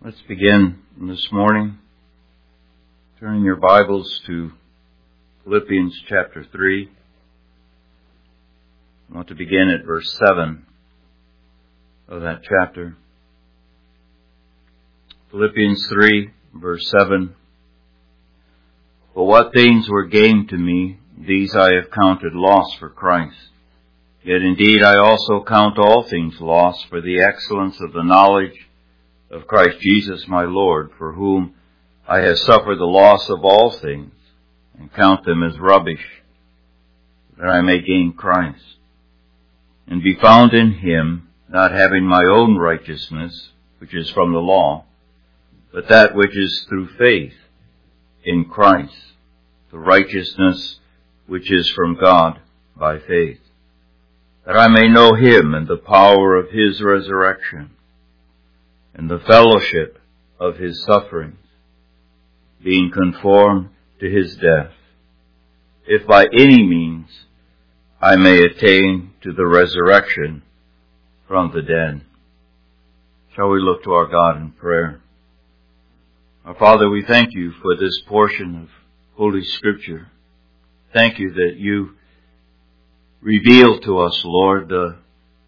Let's begin this morning. Turning your Bibles to Philippians chapter 3. I want to begin at verse 7 of that chapter. Philippians 3, verse 7. For what things were gained to me, these I have counted loss for Christ. Yet indeed I also count all things loss for the excellence of the knowledge of Christ Jesus my Lord, for whom I have suffered the loss of all things, and count them as rubbish, that I may gain Christ, and be found in him, not having my own righteousness, which is from the law, but that which is through faith in Christ, the righteousness which is from God by faith, that I may know him and the power of his resurrection, and the fellowship of his sufferings, being conformed to his death, if by any means I may attain to the resurrection from the dead. Shall we look to our God in prayer? Our Father, we thank you for this portion of Holy Scripture. Thank you that you reveal to us, Lord, the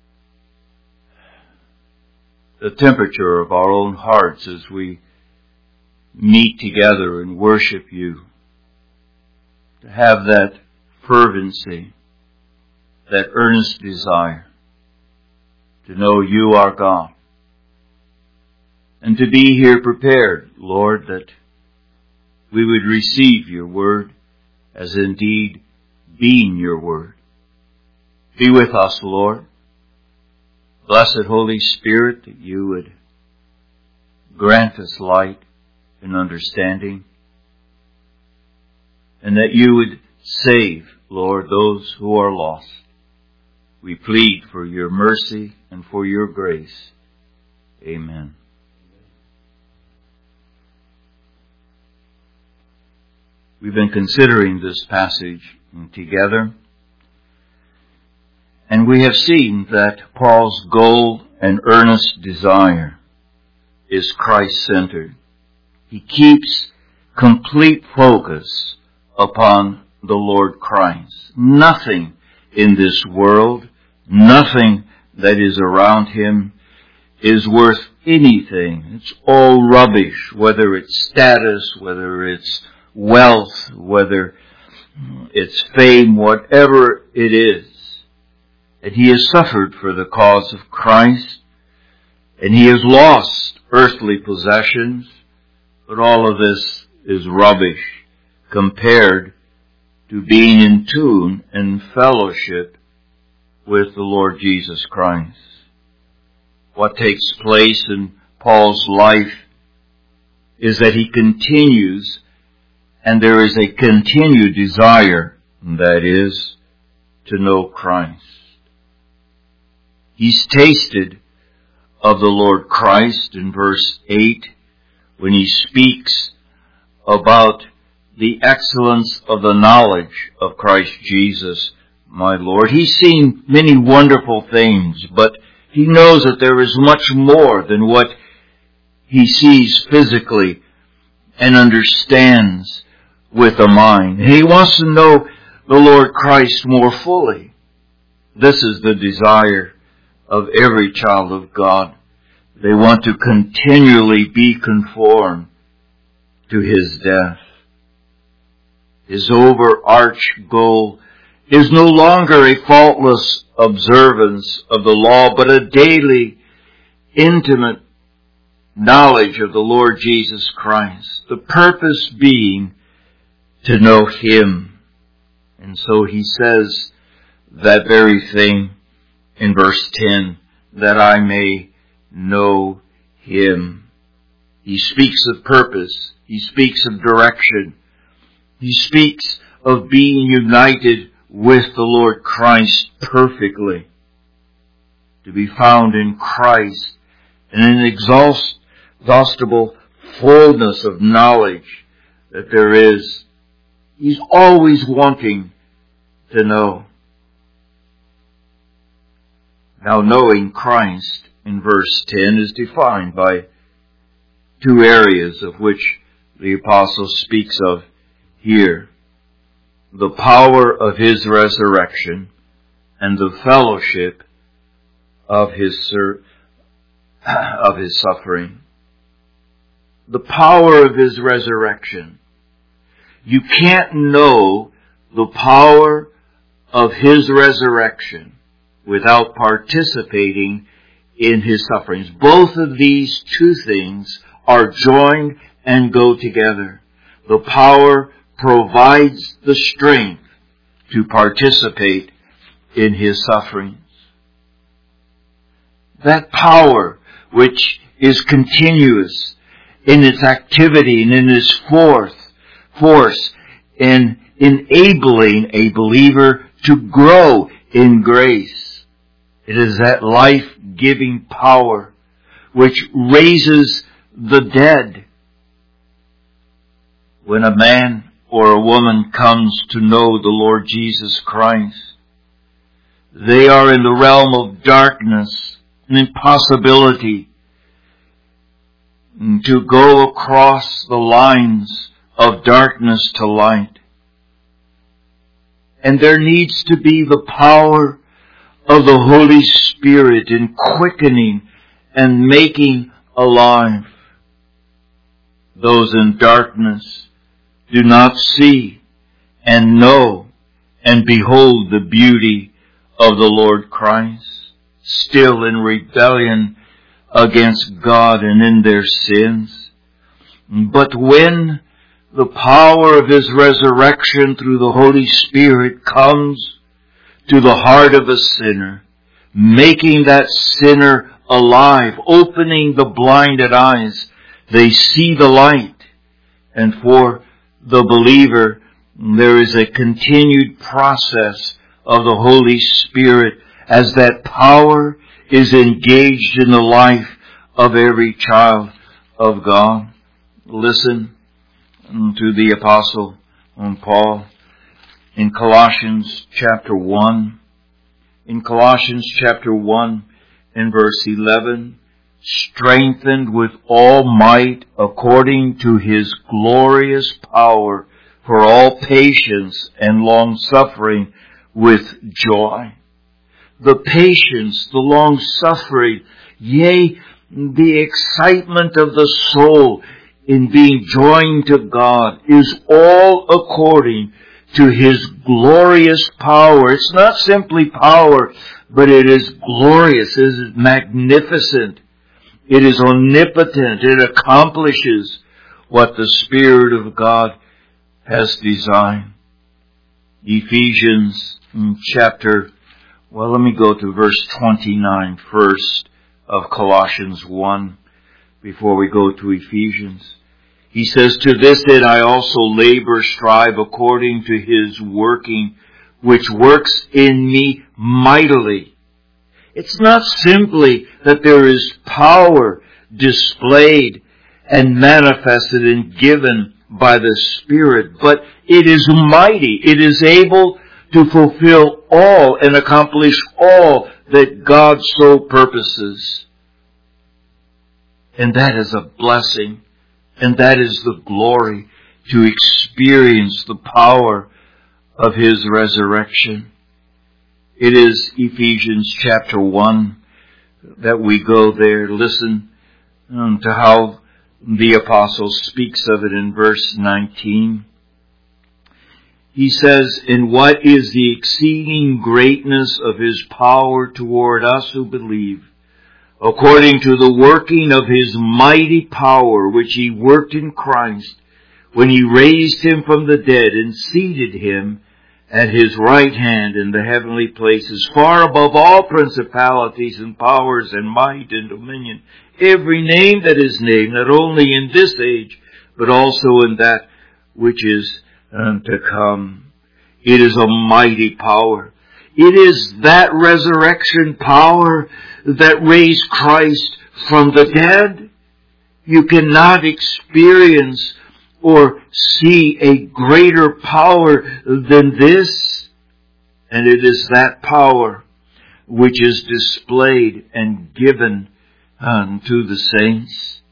temperature of our own hearts as we meet together and worship you. To have that fervency, that earnest desire to know you are God. And to be here prepared, Lord, that we would receive your word as indeed being your word. Be with us, Lord. Blessed Holy Spirit, that you would grant us light and understanding, and that you would save, Lord, those who are lost. We plead for your mercy and for your grace. Amen. We've been considering this passage together, and we have seen that Paul's goal and earnest desire is Christ-centered. He keeps complete focus upon the Lord Christ. Nothing in this world, nothing that is around him is worth anything. It's all rubbish, whether it's status, whether it's wealth, whether it's fame, whatever it is. And he has suffered for the cause of Christ, and he has lost earthly possessions, but all of this is rubbish compared to being in tune and fellowship with the Lord Jesus Christ. What takes place in Paul's life is that he continues, and there is a continued desire, that is, to know Christ. He's tasted of the Lord Christ in verse 8 when he speaks about the excellence of the knowledge of Christ Jesus, my Lord. He's seen many wonderful things, but he knows that there is much more than what he sees physically and understands with the mind. He wants to know the Lord Christ more fully. This is the desire of every child of God. They want to continually be conformed to his death. His overarching goal is no longer a faultless observance of the law, but a daily, intimate knowledge of the Lord Jesus Christ. The purpose being to know him. And so he says that very thing in verse 10, that I may know him. He speaks of purpose. He speaks of direction. He speaks of being united with the Lord Christ perfectly. To be found in Christ in an inexhaustible fullness of knowledge that there is. He's always wanting to know. Now, knowing Christ in verse 10 is defined by two areas of which the apostle speaks of here. The power of his resurrection and the fellowship of his suffering. The power of his resurrection. You can't know the power of his resurrection without participating in his sufferings. Both of these two things are joined and go together. The power provides the strength to participate in his sufferings. That power, which is continuous in its activity and in its force in enabling a believer to grow in grace. It is that life-giving power which raises the dead. When a man or a woman comes to know the Lord Jesus Christ, they are in the realm of darkness, an impossibility to go across the lines of darkness to light. And there needs to be the power of the Holy Spirit in quickening and making alive. Those in darkness do not see and know and behold the beauty of the Lord Christ, still in rebellion against God and in their sins. But when the power of his resurrection through the Holy Spirit comes to the heart of a sinner, making that sinner alive, opening the blinded eyes, they see the light. And for the believer, there is a continued process of the Holy Spirit as that power is engaged in the life of every child of God. Listen to the Apostle Paul in Colossians chapter 1. In Colossians chapter 1 and verse 11, strengthened with all might according to his glorious power for all patience and long-suffering with joy. The patience, the long-suffering, yea, the excitement of the soul in being joined to God is all according to his glorious power. It's not simply power, but it is glorious, it is magnificent, it is omnipotent, it accomplishes what the Spirit of God has designed. Ephesians chapter, let me go to verse 29 first of Colossians 1 before we go to Ephesians. He says, to this end I also labor, strive according to his working, which works in me mightily. It's not simply that there is power displayed and manifested and given by the Spirit, but it is mighty. It is able to fulfill all and accomplish all that God so purposes. And that is a blessing. And that is the glory, to experience the power of his resurrection. It is Ephesians chapter 1 that we go there. Listen to how the apostle speaks of it in verse 19. He says, "In what is the exceeding greatness of his power toward us who believe, according to the working of his mighty power, which he worked in Christ, when he raised him from the dead and seated him at his right hand in the heavenly places, far above all principalities and powers and might and dominion, every name that is named, not only in this age, but also in that which is to come." It is a mighty power. It is that resurrection power that raised Christ from the dead. You cannot experience or see a greater power than this. And it is that power which is displayed and given to the saints.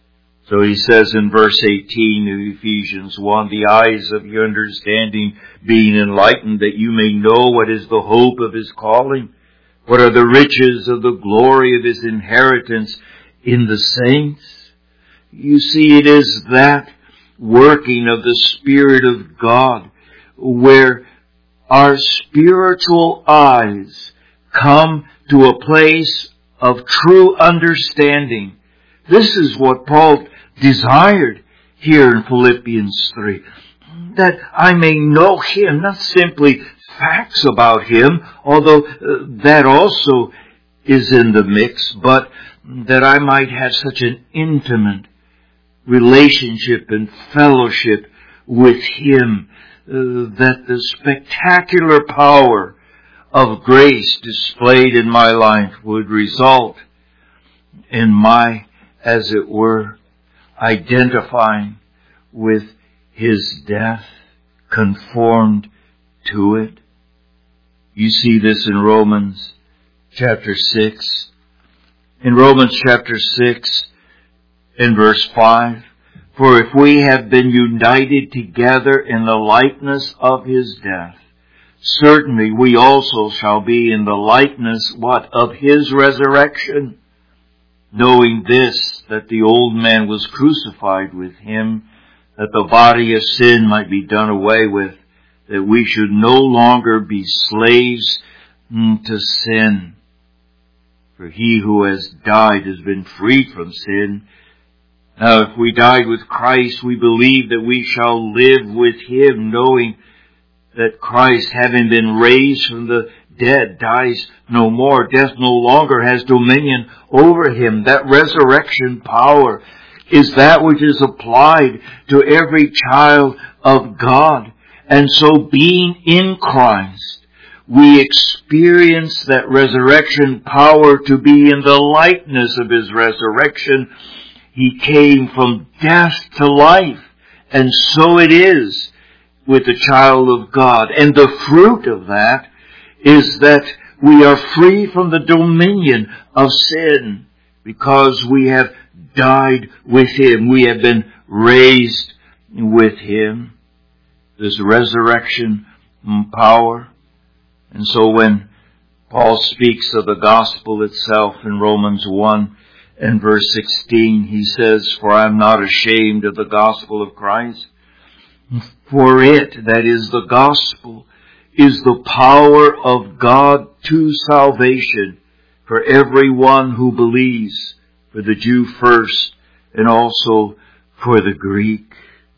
So he says in verse 18 of Ephesians 1, the eyes of your understanding being enlightened, that you may know what is the hope of his calling, what are the riches of the glory of his inheritance in the saints. You see, it is that working of the Spirit of God where our spiritual eyes come to a place of true understanding. This is what Paul desired here in Philippians 3. That I may know him, not simply facts about him, although that also is in the mix, but that I might have such an intimate relationship and fellowship with him, that the spectacular power of grace displayed in my life would result in my, as it were, identifying with his death, conformed to it. You see this in Romans chapter 6. In Romans chapter 6 and verse 5, for if we have been united together in the likeness of his death, certainly we also shall be in the likeness, what? Of his resurrection. Knowing this, that the old man was crucified with him, that the body of sin might be done away with, that we should no longer be slaves to sin. For he who has died has been freed from sin. Now if we died with Christ, we believe that we shall live with him, knowing that Christ, having been raised from the dead, dies no more. Death no longer has dominion over him. That resurrection power is that which is applied to every child of God. And so being in Christ, we experience that resurrection power to be in the likeness of his resurrection. He came from death to life. And so it is with the child of God. And the fruit of that is that we are free from the dominion of sin because we have died with him. We have been raised with him. This resurrection power. And so when Paul speaks of the gospel itself in Romans 1 and verse 16, he says, for I am not ashamed of the gospel of Christ. For it, that is the gospel, is the power of God to salvation for everyone who believes, for the Jew first and also for the Greek.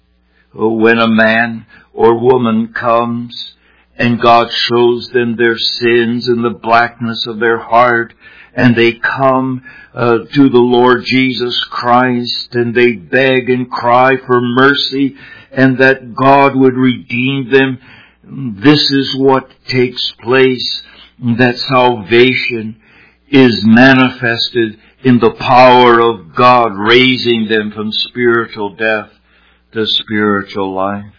When a man or woman comes and God shows them their sins and the blackness of their heart, and they come to the Lord Jesus Christ, and they beg and cry for mercy, and that God would redeem them, this is what takes place, that salvation is manifested in the power of God, raising them from spiritual death to spiritual life.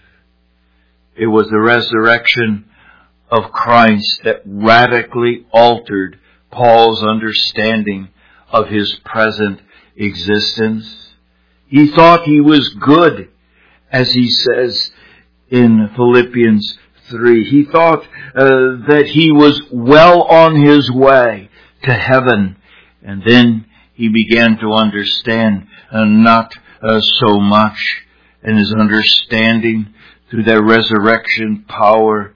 It was the resurrection of Christ that radically altered Paul's understanding of his present existence. He thought he was good, as he says in Philippians 3. He thought that he was well on his way to heaven. And then he began to understand not so much. And his understanding through that resurrection power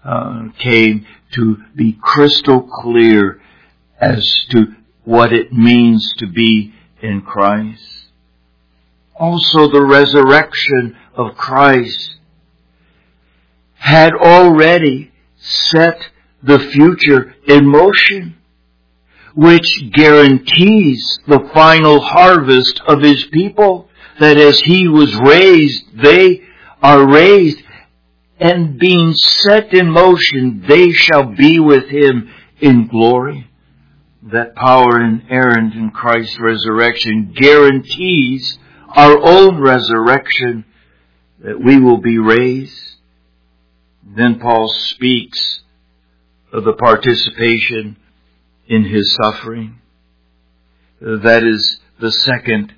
came to be crystal clear as to what it means to be in Christ. Also, the resurrection of Christ had already set the future in motion, which guarantees the final harvest of his people, that as he was raised, they are raised, and being set in motion, they shall be with him in glory. That power inherent in Christ's resurrection guarantees our own resurrection, that we will be raised. Then Paul speaks of the participation in his suffering. That is the second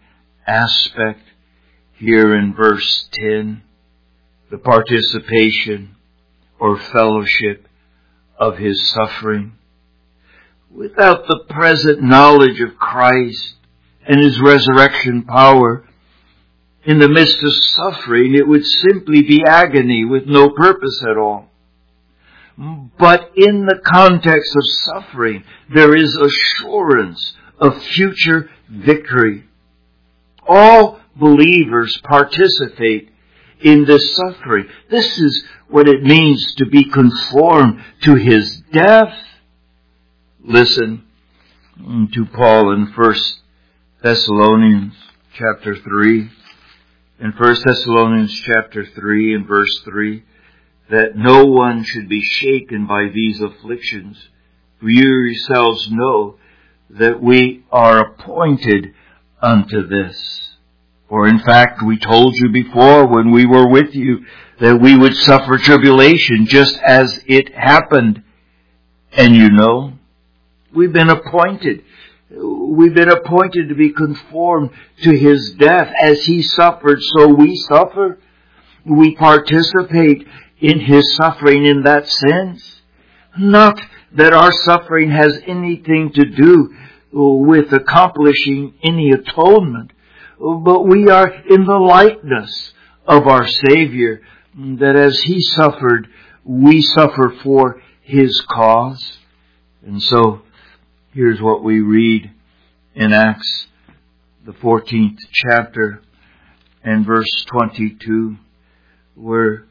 aspect here in verse 10, the participation or fellowship of His suffering. Without the present knowledge of Christ and His resurrection power, in the midst of suffering, it would simply be agony with no purpose at all. But in the context of suffering, there is assurance of future victory. All believers participate in this suffering. This is what it means to be conformed to His death. Listen to Paul in 1 Thessalonians chapter 3. In 1 Thessalonians chapter 3 and verse 3, that no one should be shaken by these afflictions. For you yourselves know that we are appointed unto this. For in fact, we told you before when we were with you that we would suffer tribulation just as it happened. And you know, we've been appointed. We've been appointed to be conformed to His death. As He suffered, so we suffer. We participate in His suffering in that sense. Not that our suffering has anything to do with accomplishing any atonement, but we are in the likeness of our Savior, that as He suffered, we suffer for His cause. And so, here's what we read in Acts, the 14th chapter, and verse 22, where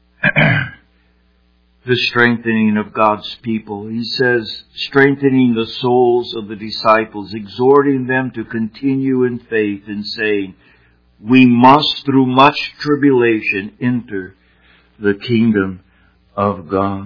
the strengthening of God's people. He says, strengthening the souls of the disciples, exhorting them to continue in faith, and saying, we must through much tribulation enter the kingdom of God.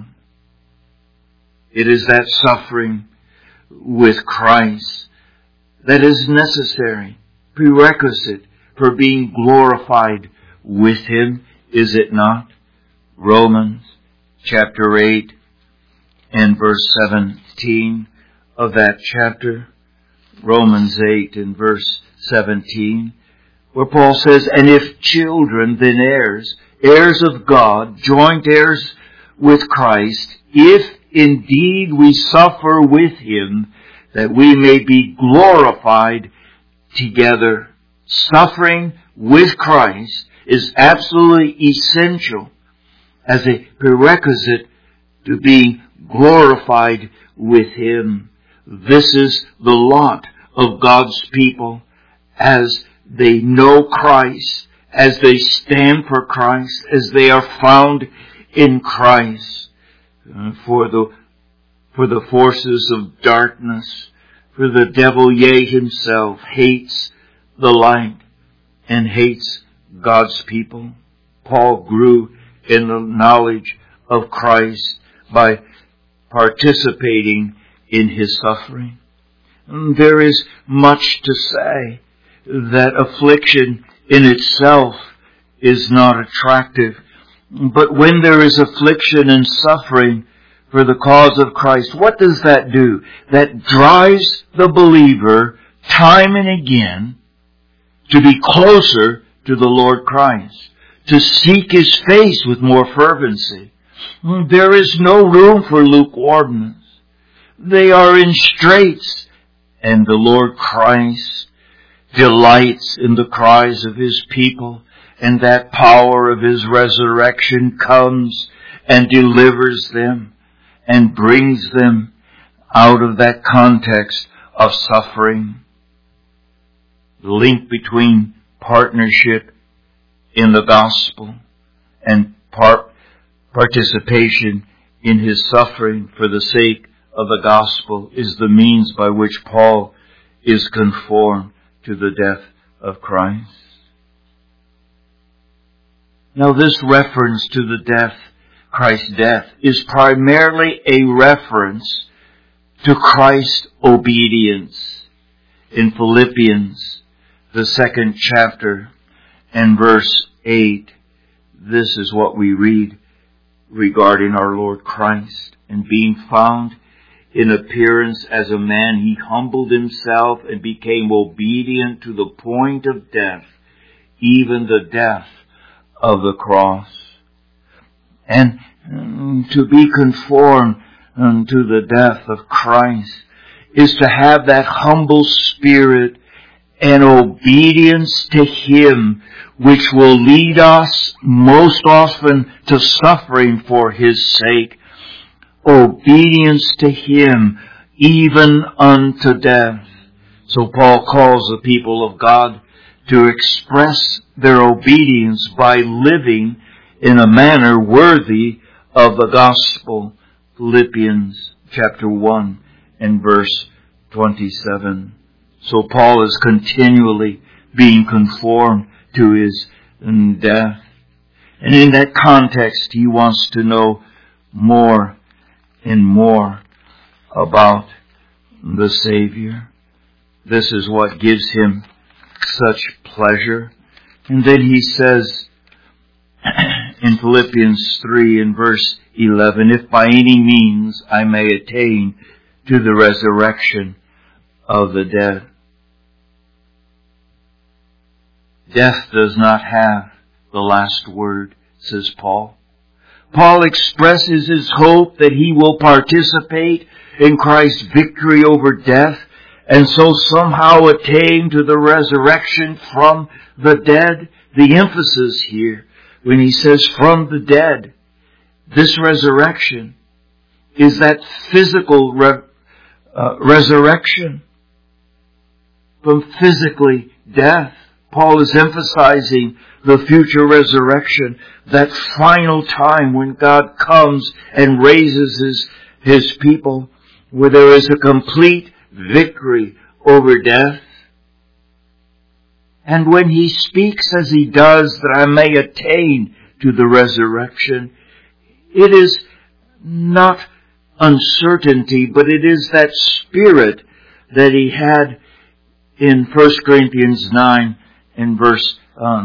It is that suffering with Christ that is necessary, prerequisite for being glorified with Him, is it not? Romans chapter 8 and verse 17 of that chapter. Romans 8 and verse 17, where Paul says, and if children, then heirs, heirs of God, joint heirs with Christ, if indeed we suffer with Him, that we may be glorified together. Suffering with Christ is absolutely essential as a prerequisite to being glorified with Him. This is the lot of God's people as they know Christ, as they stand for Christ, as they are found in Christ. For the forces of darkness, for the devil, yea, himself, hates the light and hates God's people. Paul grew in the knowledge of Christ by participating in His suffering. There is much to say that affliction in itself is not attractive. But when there is affliction and suffering for the cause of Christ, what does that do? That drives the believer time and again to be closer to the Lord Christ, to seek His face with more fervency. There is no room for lukewarmness. They are in straits, and the Lord Christ delights in the cries of His people, and that power of His resurrection comes and delivers them and brings them out of that context of suffering. The link between partnership in the gospel and participation in His suffering for the sake of the gospel is the means by which Paul is conformed to the death of Christ. Now, this reference to the death, Christ's death, is primarily a reference to Christ's obedience. In Philippians, the 2nd chapter and verse 8, this is what we read regarding our Lord Christ. And being found in appearance as a man, he humbled himself and became obedient to the point of death, even the death of the cross. And to be conformed to the death of Christ is to have that humble spirit and obedience to Him, which will lead us most often to suffering for His sake. Obedience to Him, even unto death. So Paul calls the people of God to express their obedience by living in a manner worthy of the gospel. Philippians chapter 1 and verse 27. So Paul is continually being conformed to his death. And in that context, he wants to know more and more about the Savior. This is what gives him such pleasure. And then he says in Philippians 3 and verse 11, if by any means I may attain to the resurrection of the dead. Death does not have the last word, says Paul. Paul expresses his hope that he will participate in Christ's victory over death and so somehow attain to the resurrection from the dead. The emphasis here, when he says from the dead, this resurrection is that physical resurrection from physically death. Paul is emphasizing the future resurrection, that final time when God comes and raises His people, where there is a complete victory over death. And when he speaks as he does, that I may attain to the resurrection, it is not uncertainty, but it is that spirit that he had in 1 Corinthians 9 and verse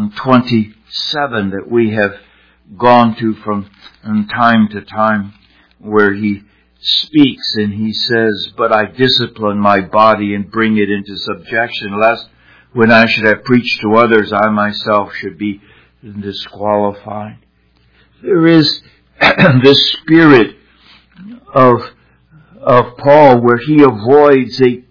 27 that we have gone to from time to time, where he speaks and he says, but I discipline my body and bring it into subjection, lest when I should have preached to others, I myself should be disqualified. There is this spirit of Paul where he avoids a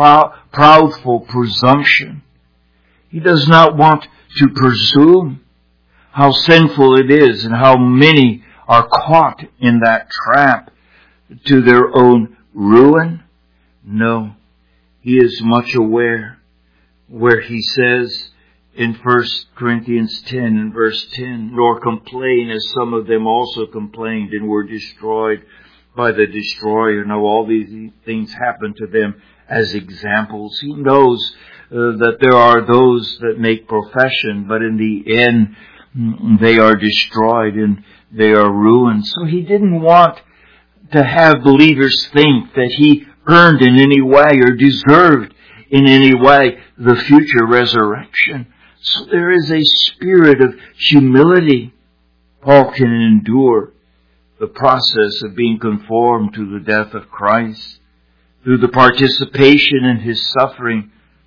proudful presumption. He does not want to presume how sinful it is and how many are caught in that trap to their own ruin. No, he is much aware where he says in 1 Corinthians 10 and verse 10, nor complain as some of them also complained and were destroyed by the destroyer. Now all these things happen to them as examples. He knows that there are those that make profession, but in the end they are destroyed and they are ruined. So he didn't want to have believers think that he earned in any way or deserved in any way the future resurrection. So there is a spirit of humility. Paul can endure the process of being conformed to the death of Christ through the participation in His suffering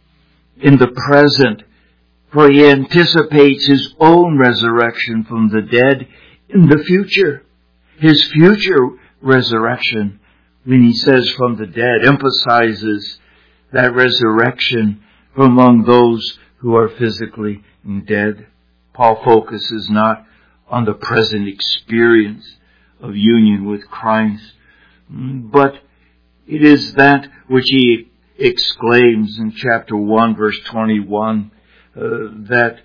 in the present, for he anticipates his own resurrection from the dead in the future. His future resurrection, when he says from the dead, emphasizes that resurrection from among those who are physically dead. Paul focuses not on the present experience of union with Christ, but it is that which he exclaims in chapter 1 verse 21, that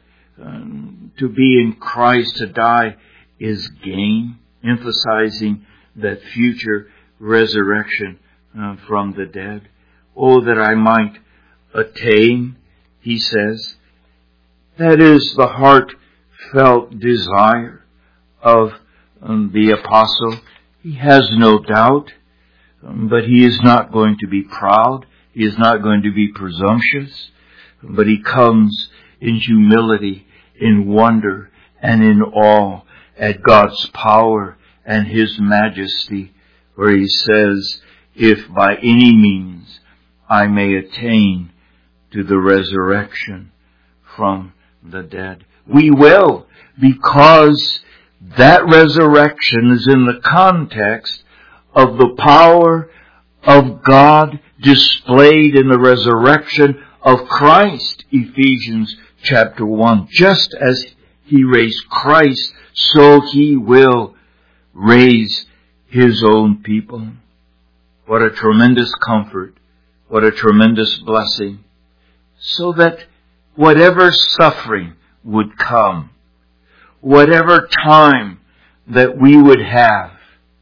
to be in Christ, to die, is gain, emphasizing that future resurrection from the dead. Oh, that I might attain, he says. That is the heartfelt desire of the apostle. He has no doubt, but he is not going to be proud. He is not going to be presumptuous, but he comes in humility, in wonder, and in awe at God's power and His majesty, where he says if by any means I may attain to the resurrection from the dead. We will, because that resurrection is in the context of the power of God displayed in the resurrection of Christ. Ephesians chapter 1. Just as He raised Christ, so He will raise His own people. What a tremendous comfort. What a tremendous blessing. So that whatever suffering would come, whatever time that we would have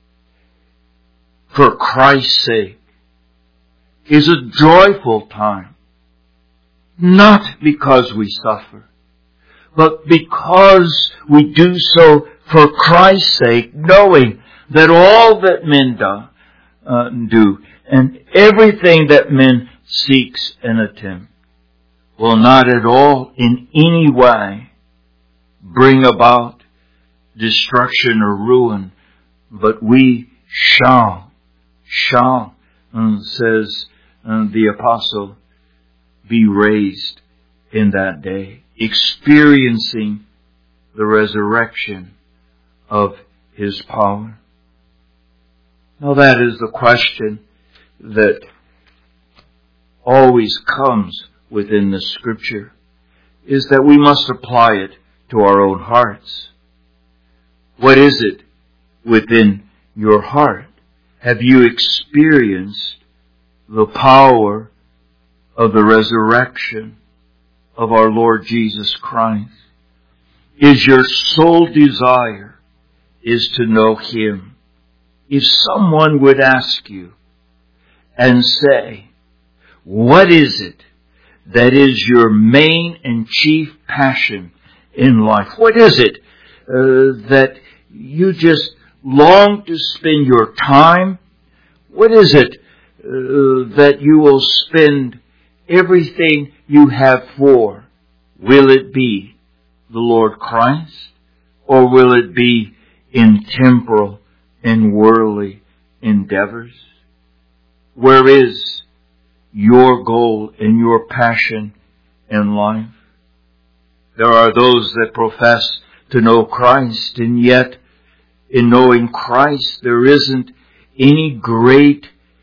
for Christ's sake is a joyful time. Not because we suffer, but because we do so for Christ's sake, knowing that all that men do and everything that men seeks and attempt will not at all in any way bring about destruction or ruin, but we shall, says the apostle, be raised in that day, experiencing the resurrection of His power. Now that is the question that always comes within the Scripture, is that we must apply it to our own hearts. What is it within your heart? Have you experienced the power of the resurrection of our Lord Jesus Christ? Is your sole desire is to know Him? If someone would ask you and say, what is it that is your main and chief passion in life? What is it that you just long to spend your time? What is it that you will spend everything you have for? Will it be the Lord Christ, or will it be in temporal and worldly endeavors? Where is your goal and your passion in life? There are those that profess to know Christ, and yet in knowing Christ there isn't any great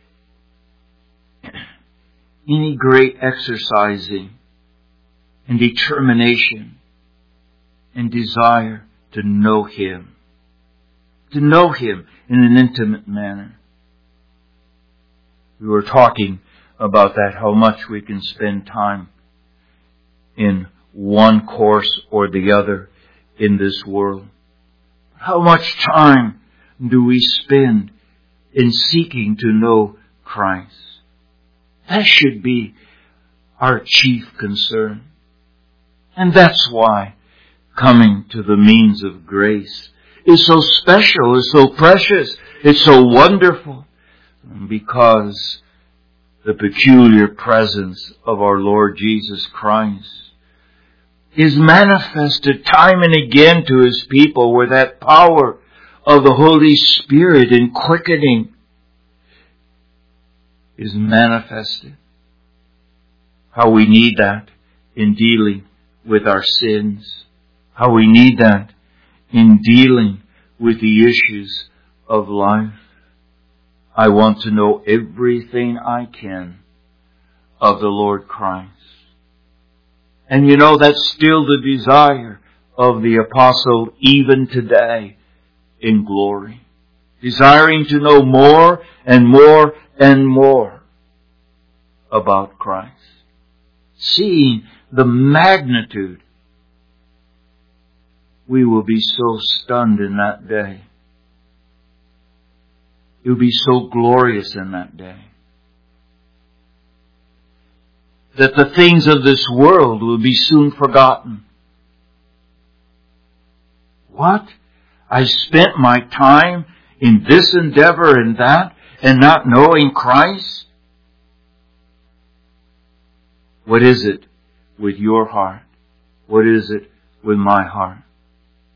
exercising and determination and desire to know Him. To know Him in an intimate manner. We were talking about that, how much we can spend time in one course or the other in this world. How much time do we spend in seeking to know Christ? That should be our chief concern. And that's why coming to the means of grace is so special, is so precious, it's so wonderful, because the peculiar presence of our Lord Jesus Christ is manifested time and again to His people, where that power of the Holy Spirit in quickening is manifested. How we need that in dealing with our sins. How we need that in dealing with the issues of life. I want to know everything I can of the Lord Christ. And you know, that's still the desire of the apostle even today in glory. Desiring to know more and more and more about Christ. Seeing the magnitude, we will be so stunned in that day. It will be so glorious in that day that the things of this world will be soon forgotten. What? I spent my time in this endeavor and that, and not knowing Christ? What is it with your heart? What is it with my heart?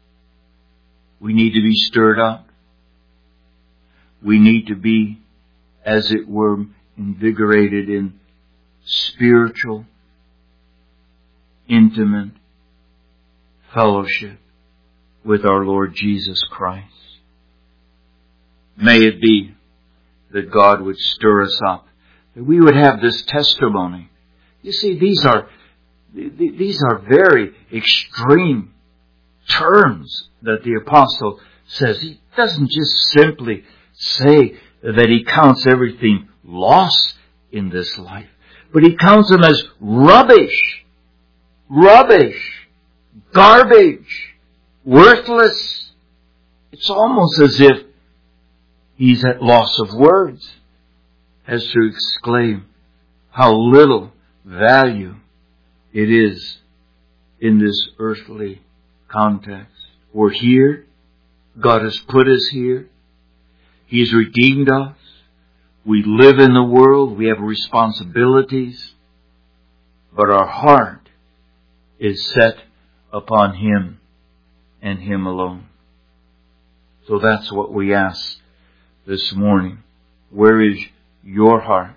We need to be stirred up. We need to be as it were, invigorated in spiritual, intimate fellowship with our Lord Jesus Christ. May it be that God would stir us up, that we would have this testimony. You see, these are very extreme terms that the apostle says. He doesn't just simply say that he counts everything lost in this life, but he counts them as rubbish, garbage, worthless. It's almost as if he's at loss of words as to exclaim how little value it is in this earthly context. We're here. God has put us here. He's redeemed us. We live in the world. We have responsibilities. But our heart is set upon Him and Him alone. So that's what we ask this morning. Where is your heart?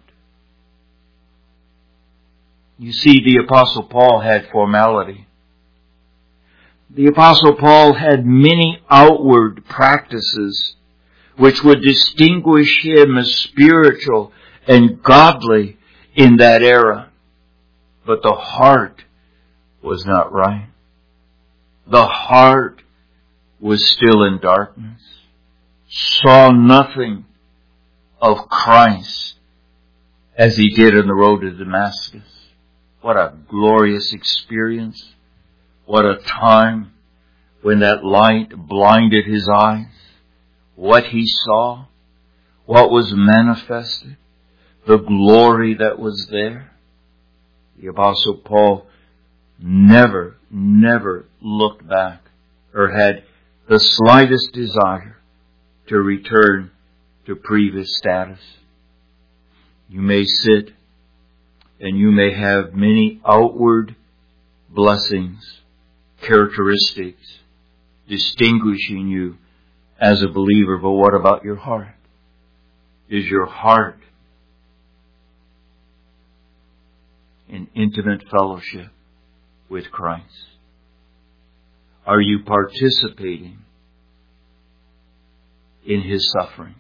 You see, the Apostle Paul had formality. The Apostle Paul had many outward practices which would distinguish him as spiritual and godly in that era. But the heart was not right. The heart was still in darkness, saw nothing of Christ as he did on the road to Damascus. What a glorious experience. What a time when that light blinded his eyes. What he saw, what was manifested, the glory that was there. The Apostle Paul never looked back or had the slightest desire to return to previous status. You may sit and you may have many outward blessings, characteristics distinguishing you as a believer, but what about your heart? Is your heart in intimate fellowship with Christ? Are you participating in His sufferings?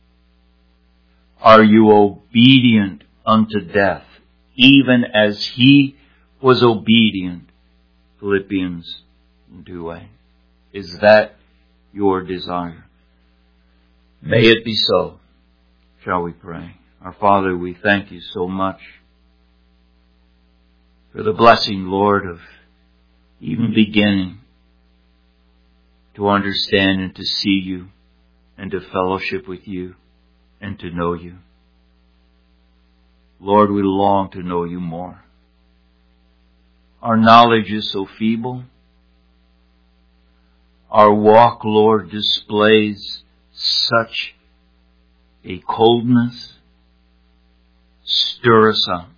Are you obedient unto death, even as He was obedient? Philippians 2:8. Is that your desire? May it be so. Shall we pray? Our Father, we thank You so much for the blessing, Lord, of even beginning to understand and to see You and to fellowship with You and to know You. Lord, we long to know You more. Our knowledge is so feeble. Our walk, Lord, displays such a coldness. Stir us up.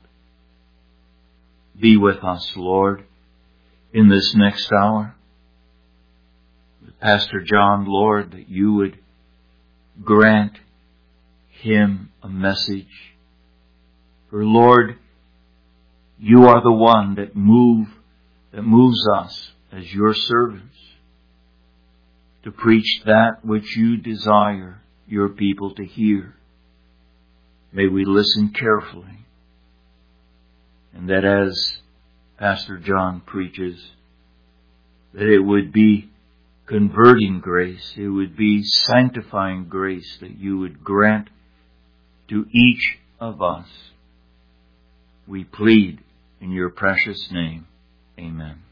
Be with us, Lord, in this next hour. With Pastor John, Lord, that You would grant him a message. For, Lord, You are the one that moves us as Your servants to preach that which You desire Your people to hear. May we listen carefully, and that as Pastor John preaches, that it would be converting grace, it would be sanctifying grace that You would grant to each of us. We plead in Your precious name. Amen.